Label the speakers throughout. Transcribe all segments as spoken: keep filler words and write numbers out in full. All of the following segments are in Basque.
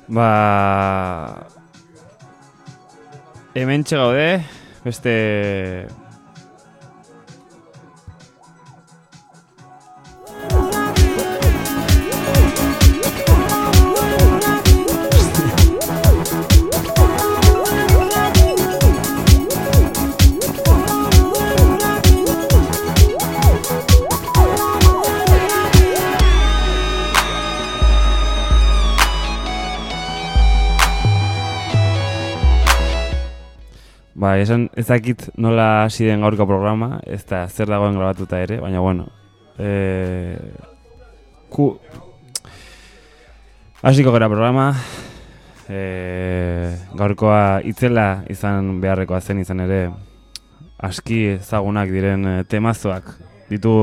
Speaker 1: Ba... Hementxe gaude, beste... Ba, esan ez dakit nola hasi den gaurko programa, ez da zer dagoen grabatuta ere, baina bueno. E... Ku... Hasiko gara programa, e... gaurkoa itzela izan beharrekoa zen izan ere, aski ezagunak diren temazoak ditu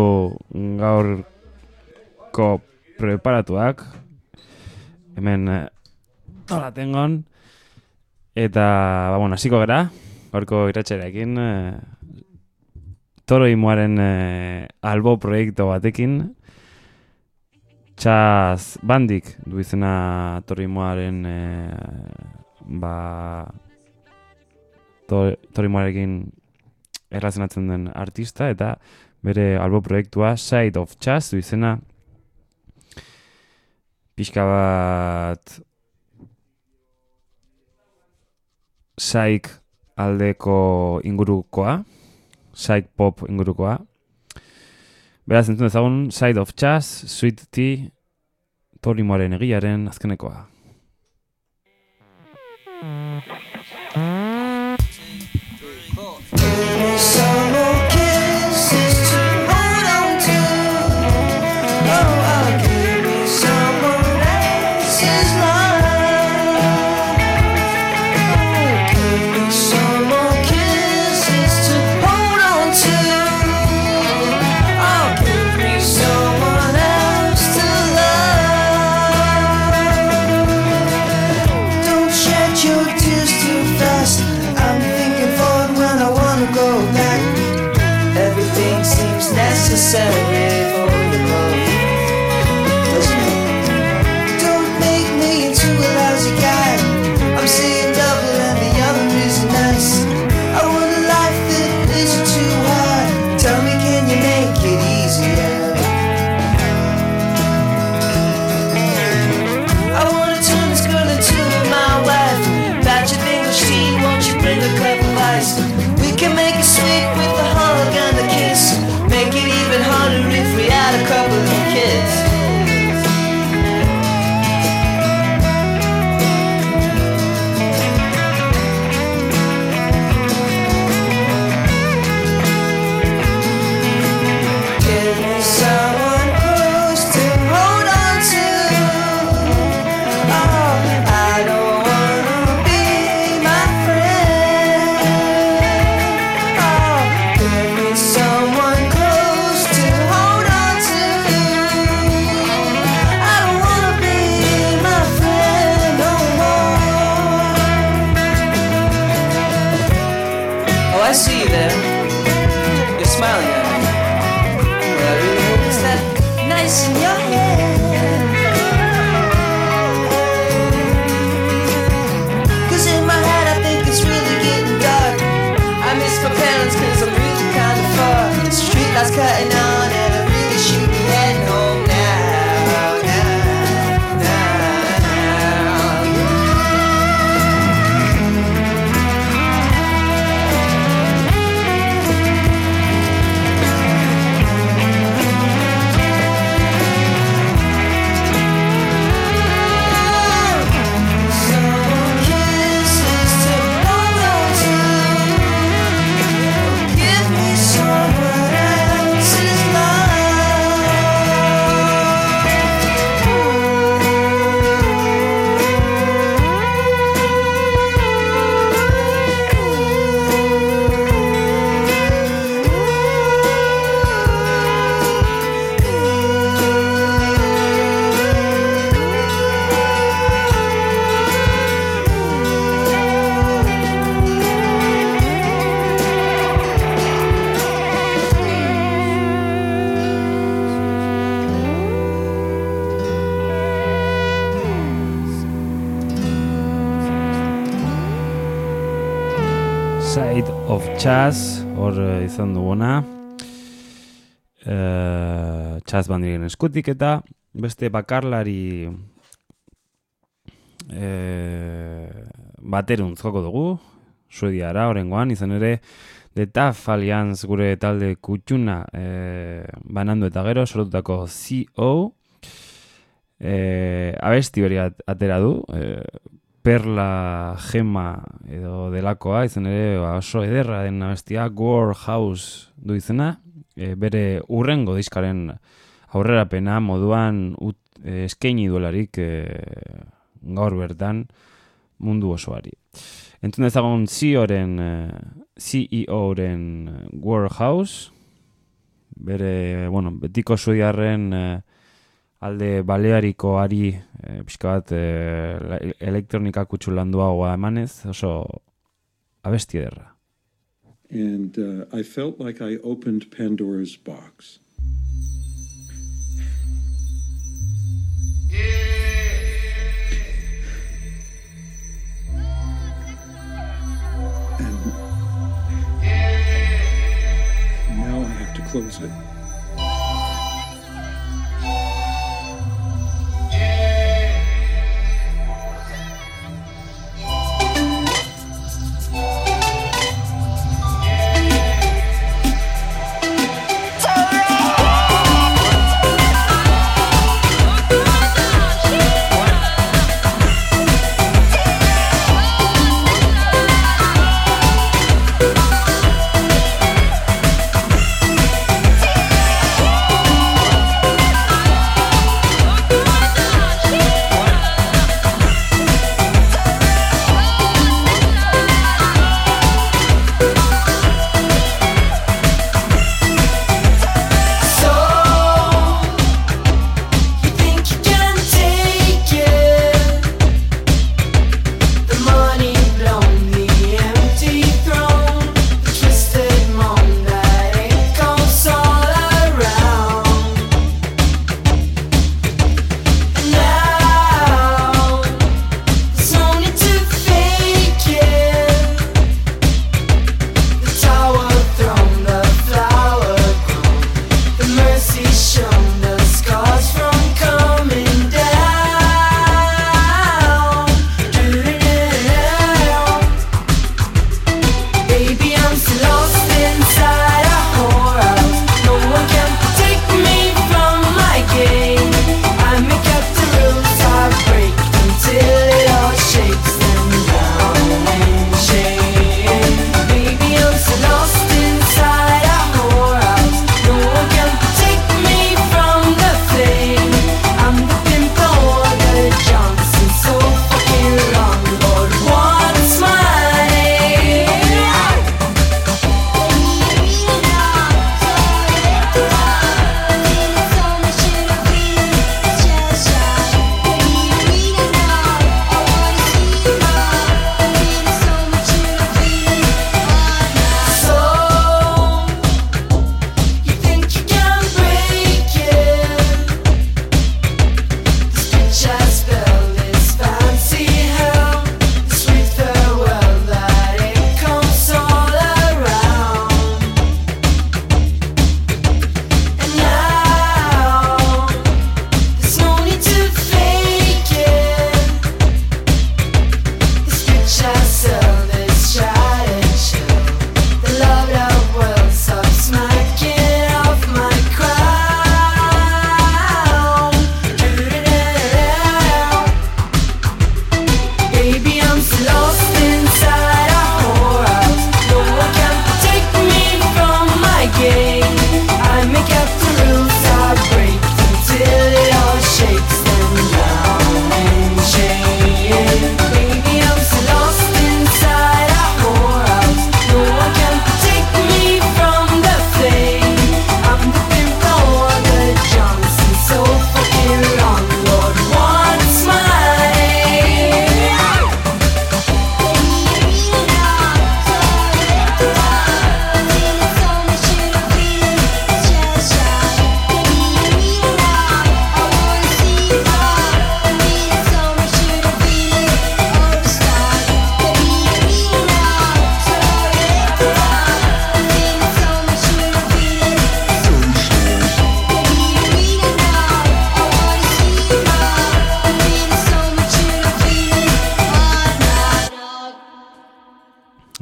Speaker 1: gaurko preparatuak, hemen nola tengon, eta, ba, bueno, hasiko gara. Gaurko iratxerekin, e, Toro Imoaren e, albo proiektu batekin, Txaz Bandik du izena Toro Imoaren e, ba, to, Toro Imoarekin erlazionatzen den artista, eta bere albo proiektua Side of Txaz du izena pixka bat Saik aldeko ingurukoa, psych pop ingurukoa. Beraz, entzun ezagun, Side of Txaz, Sweet Tea, Toro Imoaren egiaren azkenekoa.
Speaker 2: Necessary for the love, doesn't it? Don't make me into a lousy guy. I'm seeing double and the other isn't nice. I want a life that isn't too hard. Tell me, can you make it easier? I wanna turn this girl into my wife. Patch of English tea, won't you bring a cup of ice? We can make it sweet with a hug and a kiss. Make it even harder if
Speaker 1: of Chaz, hor uh, izan duguna. Uh, Chaz bandiren eskutik eta beste bakarlari uh, bateruntz joko dugu, Suediara orengoan, izan ere The Tough Alliance gure talde kutxuna uh, banandu eta gero sorotutako C O uh, abesti hori atera du, uh, Perla Gema edo delakoa, izan ere oso ederra den abestia, Warhouse du izena, e, bere urrengo diskaren aurrerapena moduan ut, e, eskaini duelarik e, gaur bertan mundu osoari. Entzun dezagun C E O-ren, C E O-ren Warhouse, bere, bueno, betiko suediarren e, alde baleariko ari e, pixka bat e, elektronika kutxulanduagoa emanez, oso abesti ederra.
Speaker 3: And uh, I felt like I opened Pandora's box. And now I have to close it.
Speaker 2: Take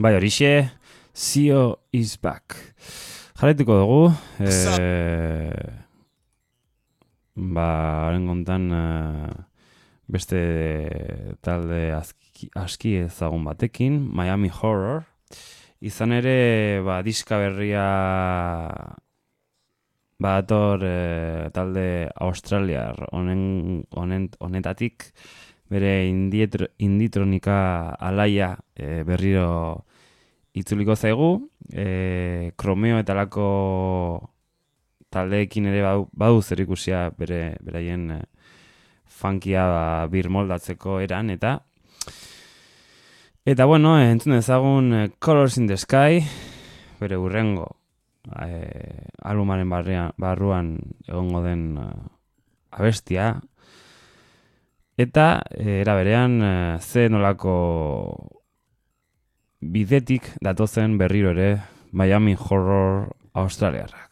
Speaker 1: Bai, horixe, Zio is back. Jarraituko dugu, e, ba, haren kontan e, beste talde aski, aski ezagun batekin, Miami Horror. Izan ere, ba, diska berria badator e, talde australiar honen, honen, honetatik bere indietro, inditronika alaia e, berriro itzuliko zaigu, e, Kromeo eta lako taldeekin ere badu, badu zer ikusia bere, beraien e, funkia ba, birmoldatzeko eran, eta eta bueno, entzun ezagun e, Colors in the Sky, bere urrengo e, albumaren barrian, barruan egongo den e, abestia, eta e, era berean e, ze nolako bidetik datozen berriro ere Miami Horror australiarrak.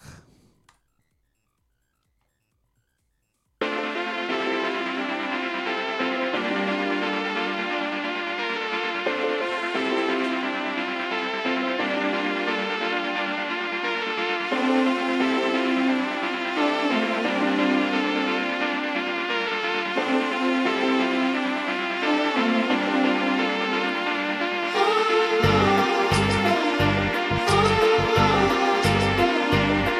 Speaker 4: Oh,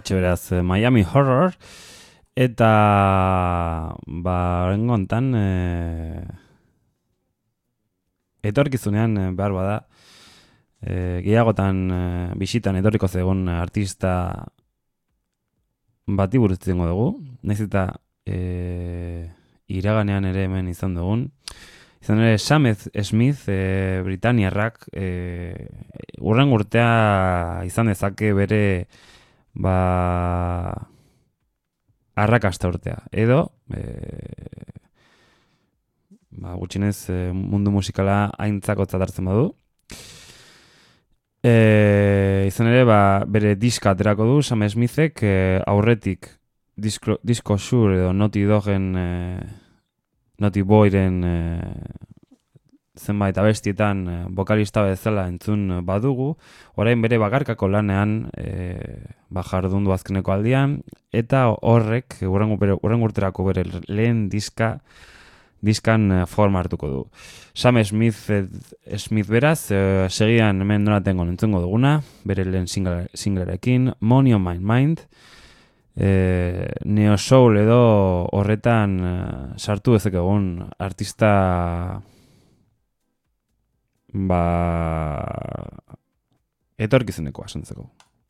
Speaker 1: Hortxe beraz, Miami Horror, eta ba, horrengo hontan e, etorkizunean behar bada, e, gehiagotan e, bisitan etorriko zegoen artista bati buruz izango dugu, nahiz eta e, iraganean ere hemen izan dugun. Izan ere Sam Smith, e, Britaniarrak, e, urren urtea izan dezake bere ba, arrakasta urtea. Edo, e, ba, gutxinez e, mundu musikala aintzakotza hartzen badu. E, izan ere, ba, bere diska aterako du, Sam Smithek e, aurretik Disco, Disco Sure edo Naughty Dogen e, Naughty Boyren e, zenbait abestietan e, vokalista bezala entzun badugu, orain bere bakarkako lanean e, ba, jardundu azkeneko aldian, eta horrek urren urterako bere lehen diska diskan forma hartuko du. Sam Smith, Smith beraz, e, segidan hemen donatengo entzungo duguna, bere lehen singlerekin, Money on My Mind, e, Neo Soul edo horretan e, sartu ezek egun artista ba etorkizunekoa asantzeko.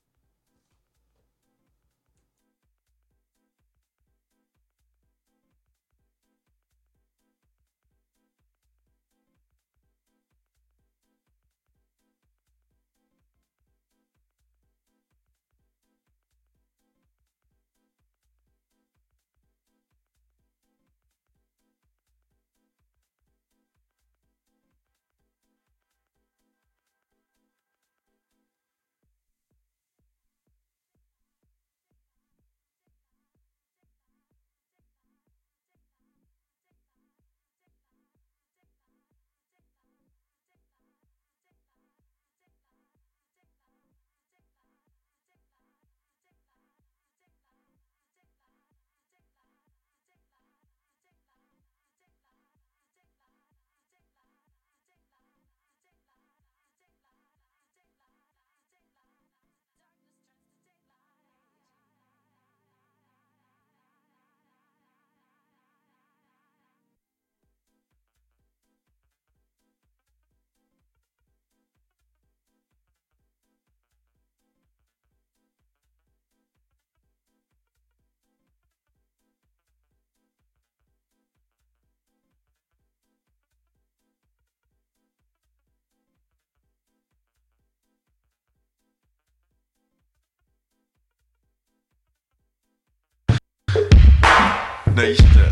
Speaker 4: Nation.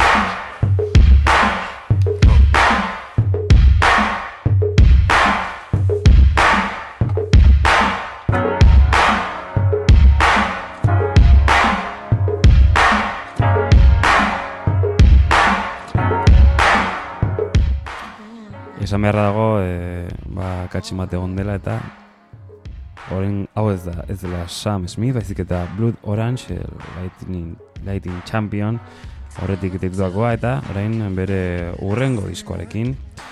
Speaker 1: Esan beharra dago, e, ba, katximate egon dela eta orain hau ez da, ez dela Sam Smith, baizik eta Blood Orange, Lightning, Lightning Champion, horretik titulakoa eta orain bere urrengo diskoarekin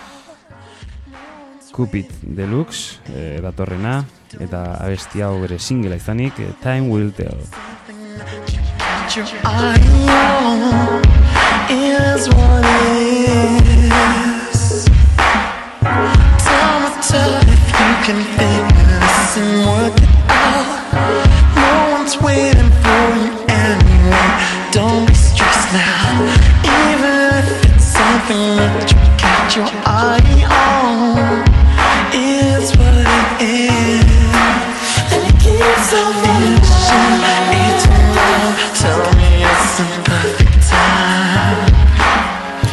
Speaker 1: Cupid Deluxe e, datorrena eta abesti hau bere singlea izanik, e, Time Will Tell.
Speaker 5: Can figure this and work it out. No one's waiting for you anyway. Don't be stressed now. Even if it's something that you got your eye on, it's what it is. And it keeps on finishing. It's love. Tell me it's the perfect time.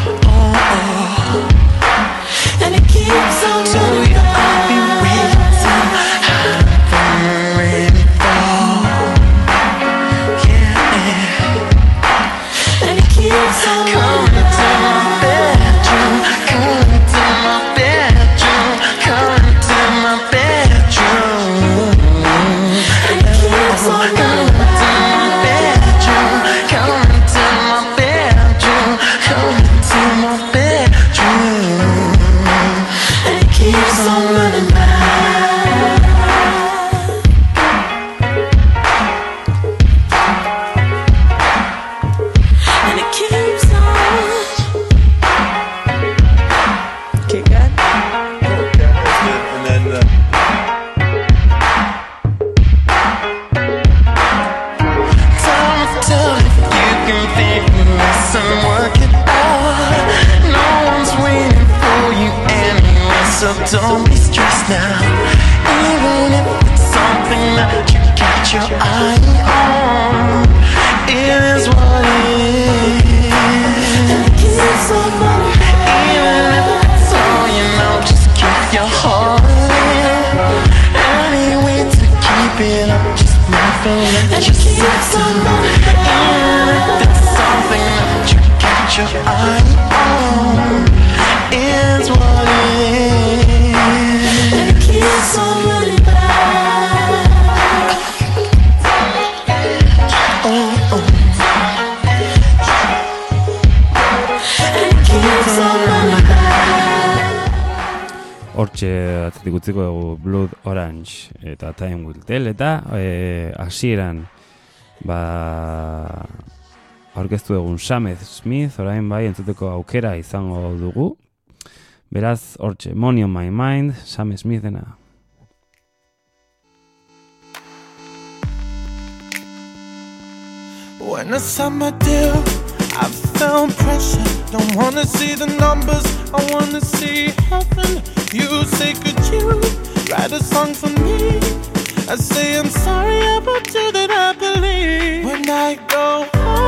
Speaker 5: don't be stressed now. Even if it's something that you got your eye on, it is what it is. And it keeps on running. Even if it's all you know, just keep your heart in. Any way to keep it up, just never let yourself down. Even if it's something that you got your eye on, it's what it is. And it keeps on running back. Oh, oh. And it keeps on running back.
Speaker 1: Hortxe atzetik utziko dugu Blood Orange eta Time Will Tell eta eh, hasieran ba aurkeztu egun Sam Smith, orain bai entzuteko aukera izango dugu. Beraz, hortxe, Money on My Mind, Sam Smithena.
Speaker 6: When I signed my deal, I felt pressure. Don't wanna see the numbers, I wanna see heaven. You say, could you write a song for me? I say, I'm sorry about you that I believe. When I go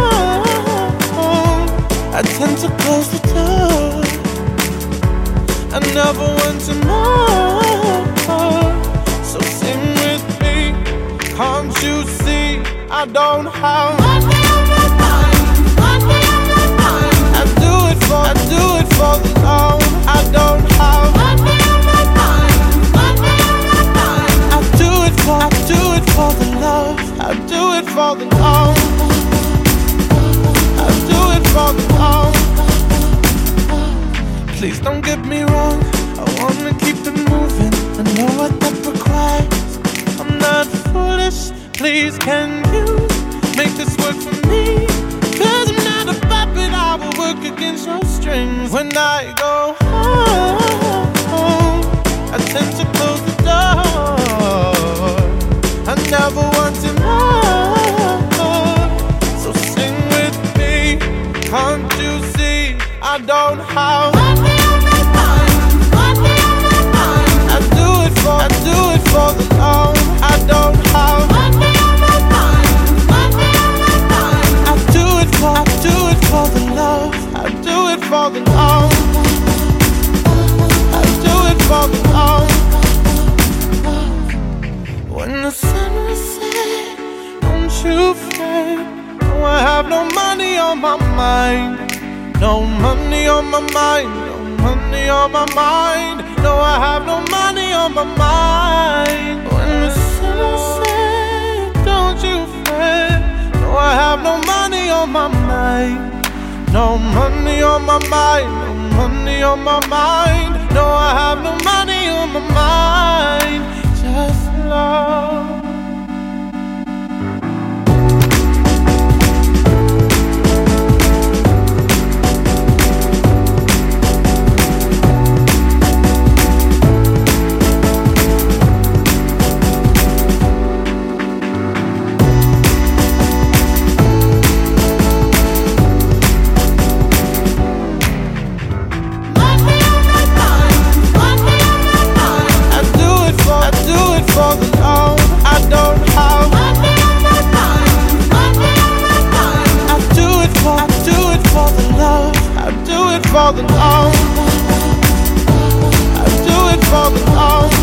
Speaker 6: home, I tend to close the door. I never want to know. So sing with me. Can't you see I don't have money on my mind, money on my mind. I do it for, I do it for the love. I don't have money on my mind, money on my mind. I do it for, I do it for the love. I do it for the love. I do it for the love. Please don't get me wrong, I wanna keep it moving. I know what that requires. I'm not foolish, please can you make this work for me? Cause I'm not a puppet, I will work against your strings. When I go home, I tend to close the door. I never want to know. So sing with me, can't you see I don't have money on my mind, money on my mind. I do it for, I do it for the love. I don't have money on my mind, money on my mind. I do it for, I do it for the love. I do it for the love. I do it for the love. When the sun will set, don't you fret. No, I have no money on my mind. No money on my mind, no money on my mind. No, I have no money on my mind. When the sun sets, don't you fret. No, I have no money on my mind. No money on my mind, no money on my mind. No, I have no money on my mind. Just love. For the love, I don't have money on my mind, money on my mind. I do it for, I do it for the love. I do it for the love. I do it for the love.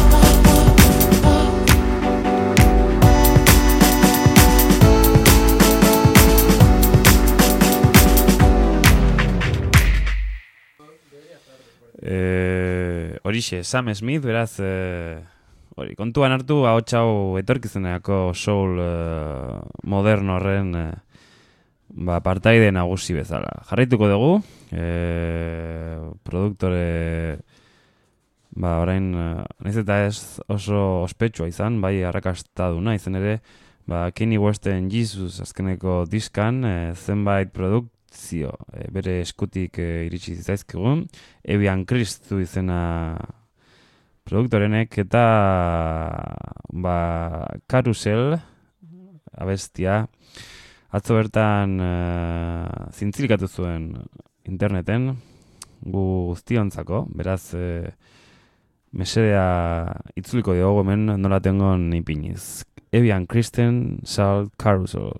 Speaker 1: Eh, horixe, Sam Smith, beraz... Eh... Hori, kontuan hartu, ahots hau etorkizenerako soul uh, moderno horren uh, ba, partaide nagusi bezala. Jarraituko dugu, e, produktore, ba, orain, uh, nahiz eta ez oso ospetsua izan, bai arrakastaduna izan ere, ba, Kanye Westen Jesus azkeneko diskan, e, zenbait produkzio e, bere eskutik e, iritsi zaizkigun, Evian Christu izena produktorenek eta ba, Karusel abestia atzo bertan uh, zintzilikatu zuen interneten gu guztiontzako, beraz uh, mesedea itzuliko diogu hemen nola tengon ipiniz. Evian Kristen Salt Carousel.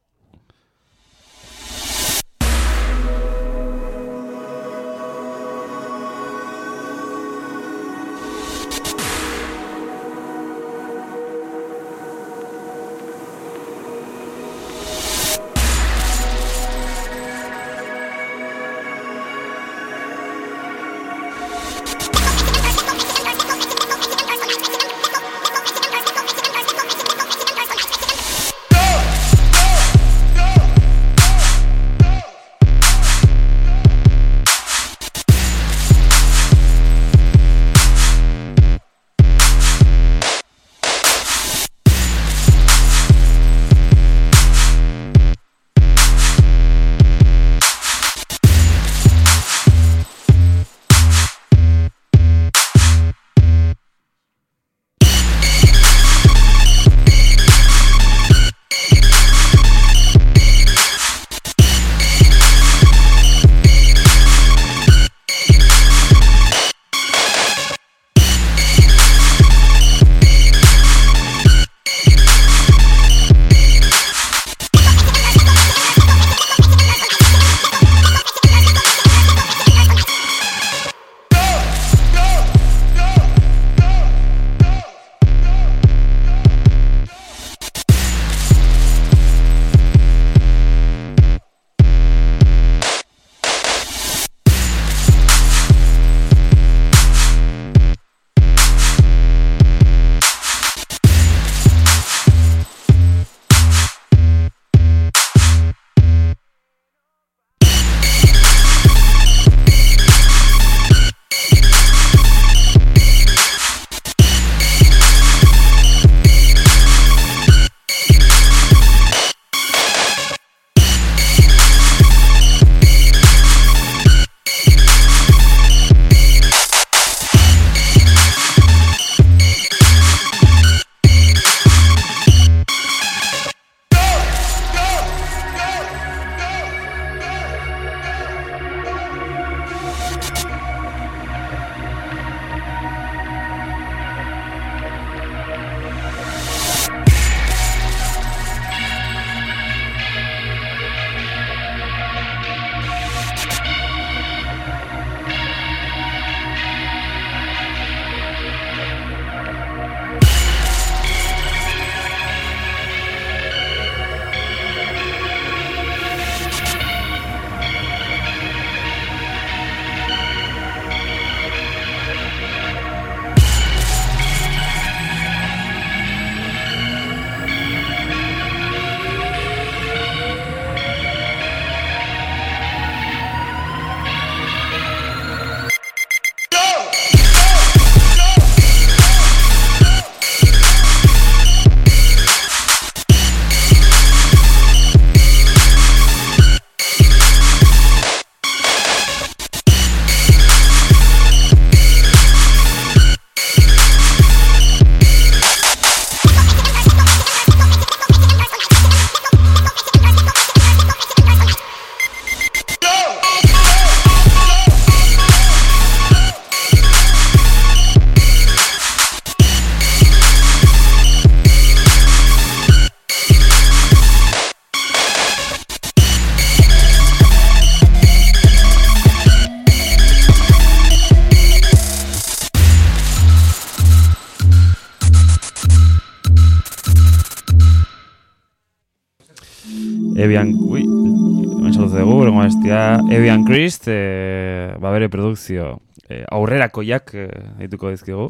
Speaker 1: Evian, ui, mentzatu dugu, horrengo bestia, Evian Christ, e, ba bere produkzio e, aurrerakoiak e, dituko dizkigu.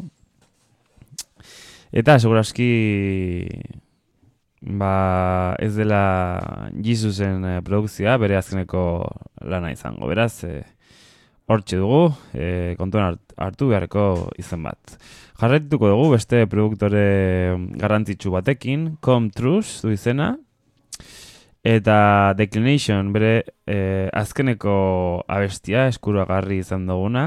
Speaker 1: Eta, seguraski, ba, ez dela Jesusen e, produkzioa, bere azkeneko lana izango. Beraz, e, hortxe dugu, e, kontuan hart, hartu beharreko izen bat. Jarraituko dugu beste produktore garrantzitsu batekin, Com Truth du izena, eta Declination bere e, azkeneko abestia eskuragarri izan duguna.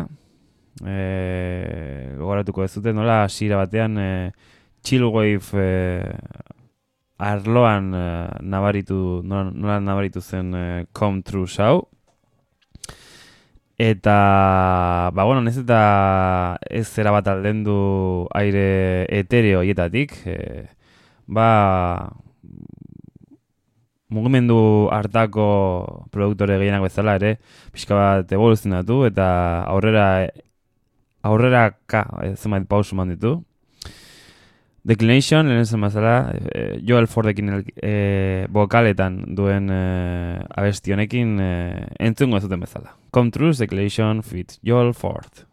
Speaker 1: E, gogoratuko ez dute nola hasiera batean e, Chillwave e, arloan e, nabaritu, nola, nola nabaritu zen e, Com Truth hau. Eta, ba, bueno, nez eta ez zera bat aldendu aire etereo hietatik, e, ba, mugimendu hartako produktore gehienak bezala ere, pixka bat evoluzionatu eta aurrera, aurrera ka, zenbait pausu eman ditu. Declination, lehen esan bezala, e, Joel Fordekin e, bokaletan duen e, abesti honekin e, entzungo ez duten bezala. Come True, Declination, fit Joel Ford.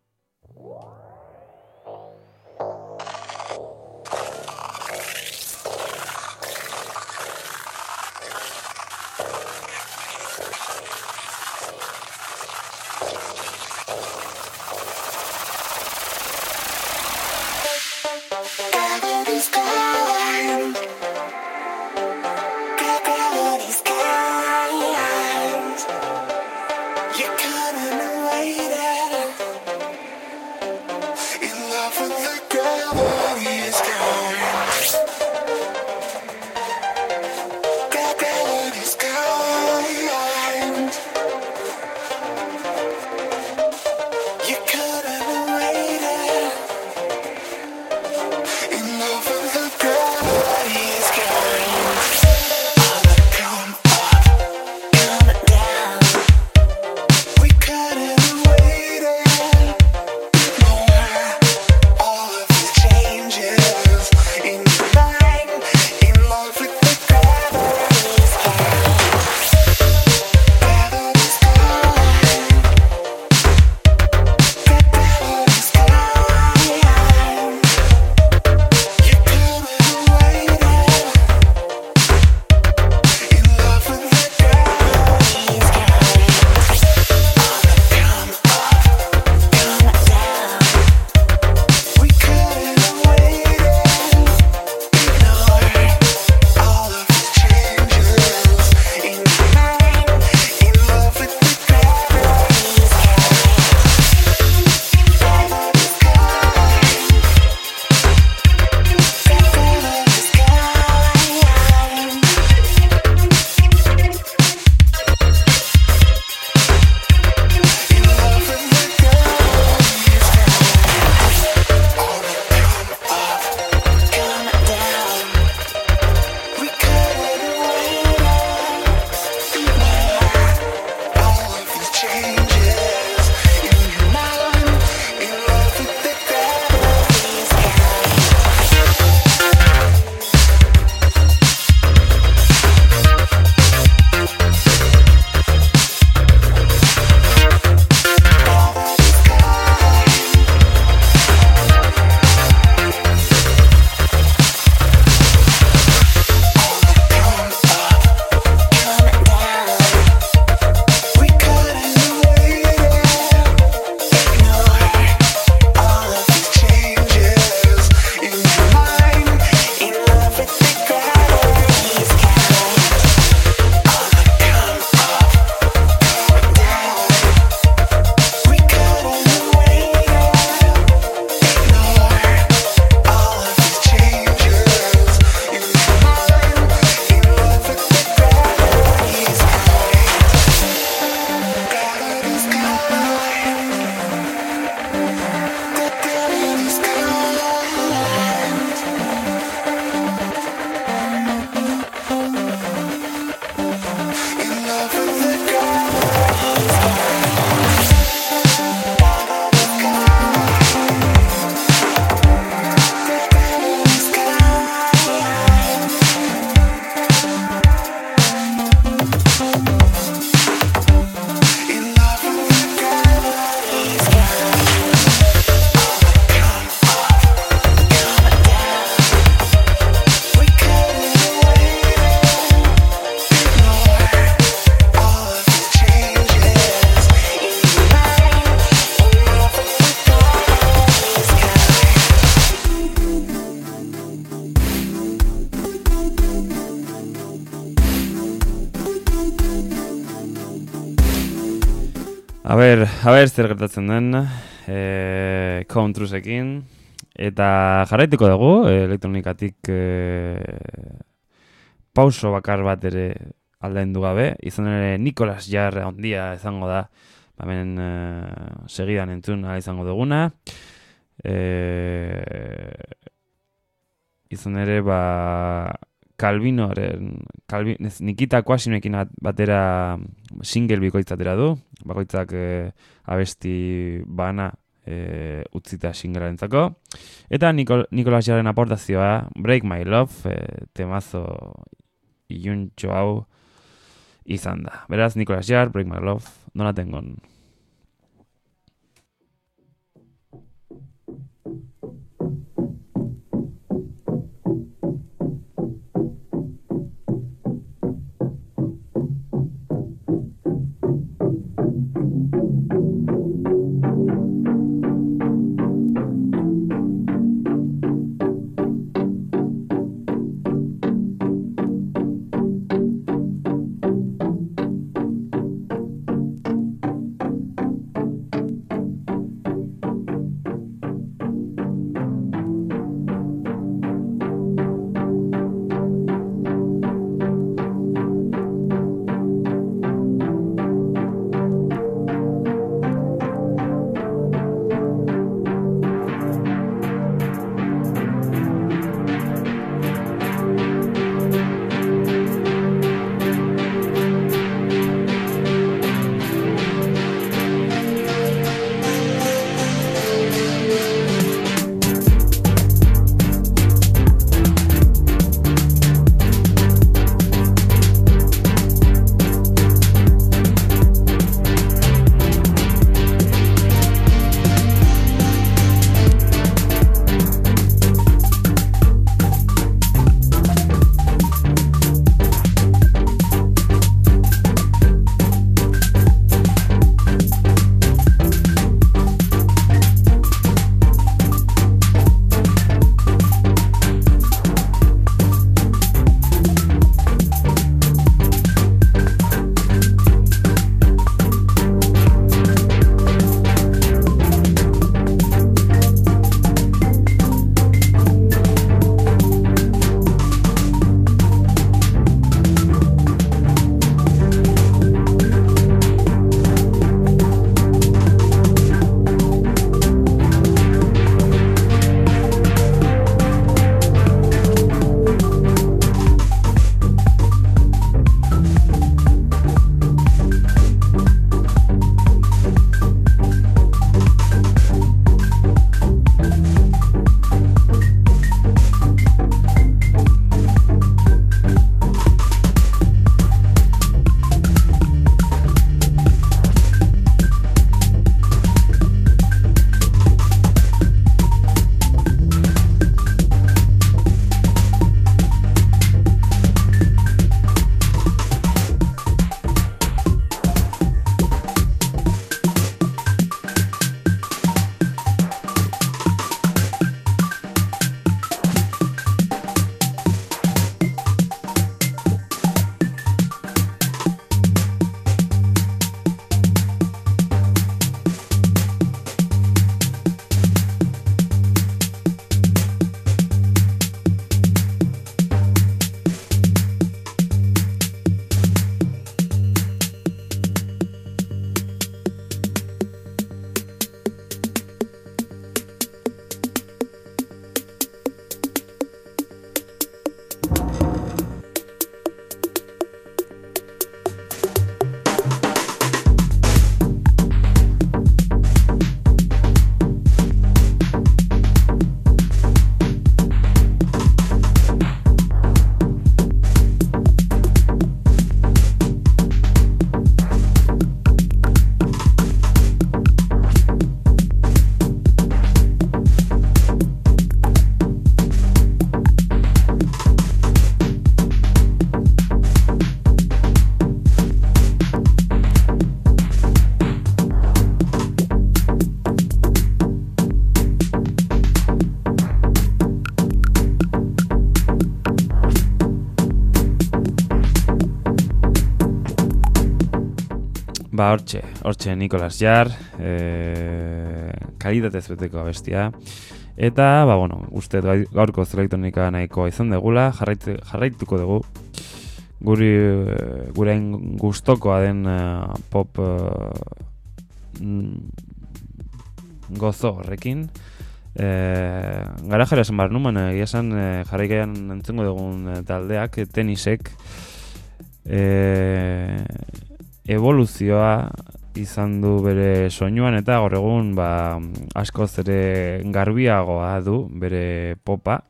Speaker 1: A ber, a ber zer gertatzen den, eh, Countrusekin, eta jarraituko dugu, elektronikatik eh, pauso bakar bat ere aldaindu gabe, izan ere Nicolas Jarre handia izango da hemen uh, segidan entzun ala izango duguna. E, izan ere, ba, Calvinoren, Calvin, Nikita Quasinoekin batera single bikoitza atera du, bakoitzak e, abesti bana e, utzita singlearentzako. Eta Nikol, Nicolas Jarren aportazioa, Break My Love, e, temazo iluntxo hau izan da. Beraz, Nicolas Jarre, Break My Love, nola tengon. Ba, hortxe, hortxe Nicolas Jarre, e, kalitatez beteko abestia. Eta, ba, bueno, uste gaurko elektronika nahikoa izan degula, jarraitu, jarraituko dugu. Guri, gurein gustokoa den uh, pop uh, mm, gozo horrekin. E, gara jara esan behar numen, egia esan e, jarraikean entzungo dugun e, taldeak, e, tenisek, e, evoluzioa izan du bere soinuan eta gaur egun ba, askoz ere garbiagoa du bere popa.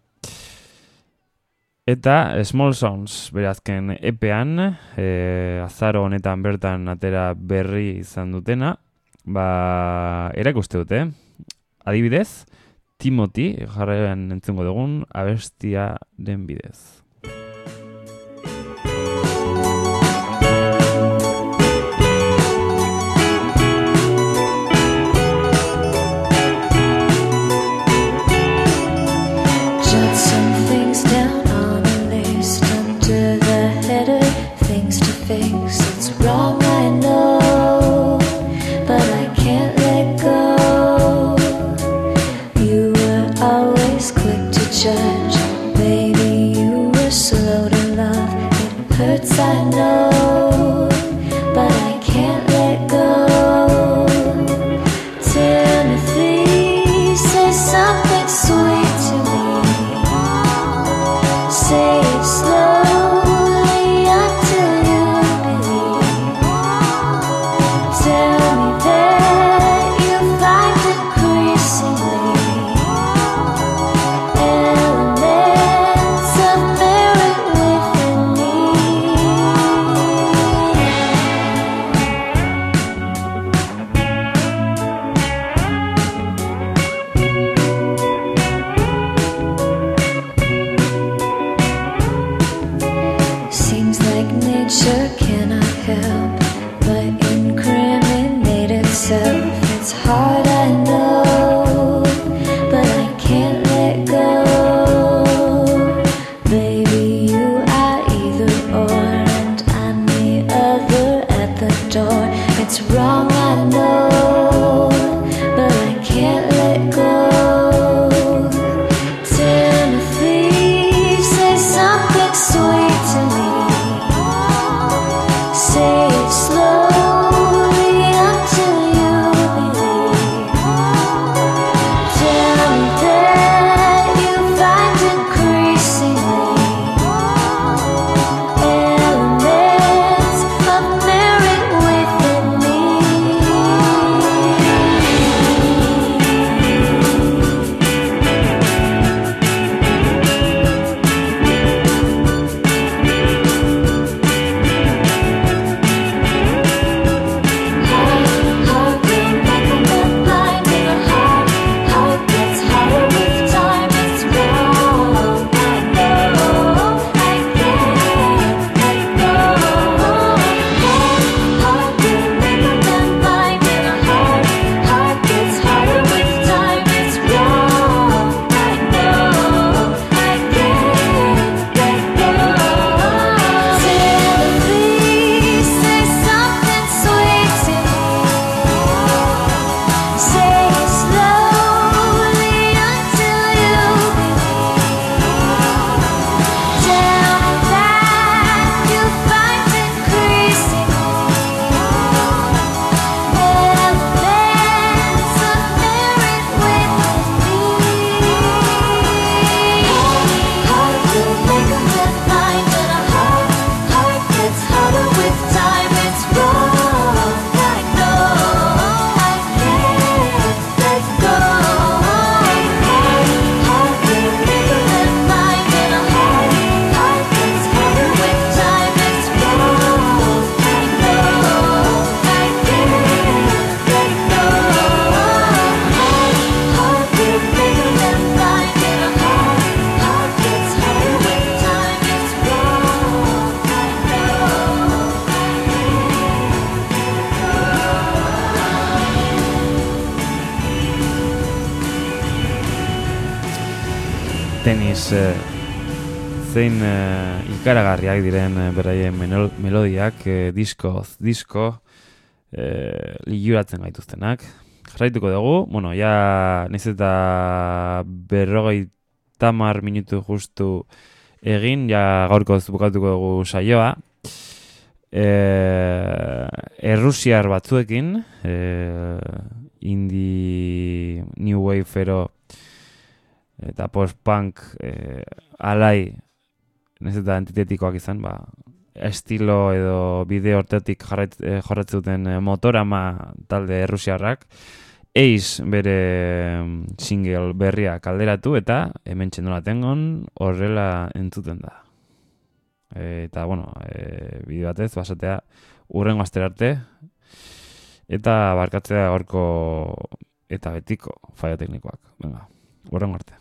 Speaker 1: Eta Small Sounds bere azken E P-an, e, azaro honetan bertan atera berri izan dutena, ba, erakuste dute. Adibidez, Timothy jarraian entzungo dugun abestia den bidez.
Speaker 7: Judge, baby, you were slow to love. It hurts, I know, but I can't let go. Timothy, say something sweet to me. Say it slowly until you believe. Tell me that you find increasingly it's hard, I know, but I can't let go. Baby, you are either or, and I'm the other at the door. It's wrong, I know, but I can't let go. Timothy, say something sweet to me. Say it slow.
Speaker 1: Tenis eh, zein eh, ikaragarriak diren eh, beraien melodiak, eh, diskoz, disko eh, liuratzen gaituztenak. Jarraituko dugu, bueno, ja naiz eta berrogei tamar minutu justu egin, ja gaurkoz bukatuko dugu saioa. E, errusiar batzuekin, e, indie, new wave ero, eta post-punk e, alai, nez eta antitetikoak izan, ba, estilo edo bideo hortetik jorratzen duten Motorama talde errusiarrak, Eiz bere single berria kalderatu eta hemen txendola tengon horrela entzuten da. E, eta, bueno, e, bideo batez, basatea urrengo astera arte eta barkatzea gaurko eta betiko faia teknikoak. Venga, urrengo arte.